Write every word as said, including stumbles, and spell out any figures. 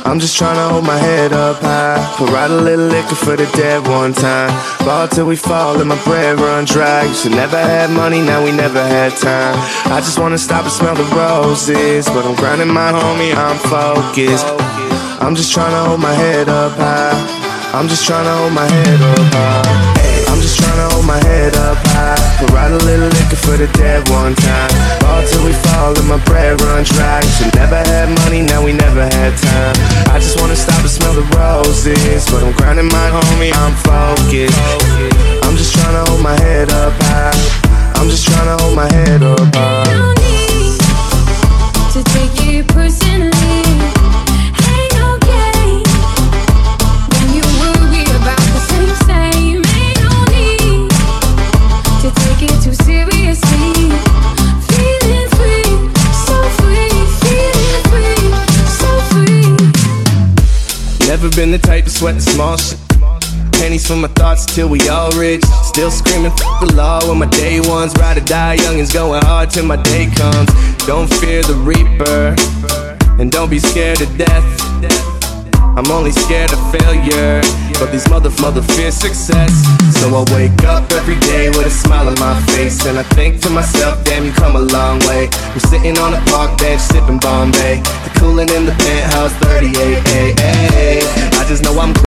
I'm just tryna hold my head up high. Pour out a little liquor for the dead one time. Ball till we fall and my bread run dry. Used to never had money, now we never had time. I just wanna stop and smell the roses, but I'm grinding my homie, I'm focused. I'm just tryna hold my head up high. I'm just tryna hold my head up high. I'm just tryna hold my head up high. Pour out a little liquor for the dead one time. Ball till we fall and my bread run dry. Used to never had money, now we never had time. I just wanna stop and smell the roses, but I'm grinding my homie, I'm focused. I'm just tryna hold my head up high. I'm just tryna hold my head up high. Ain't no need to take it personally. Ain't no gain when you worry about the same same. Ain't no need to take it too seriously. Feeling free, so free. Feeling free, so free. Never been the type to sweat the small shit. Pennies for my thoughts till we all rich. Still screaming f the law when my day ones. Ride or die, youngins going hard till my day comes. Don't fear the reaper, and don't be scared of death. I'm only scared of failure, but these mother mother fear success. So I wake up every day with a smile on my face, and I think to myself, damn, you come a long way. I'm sitting on a park bench sipping Bombay, the cooling in the penthouse thirty-eight. Ay, ay. I just know I'm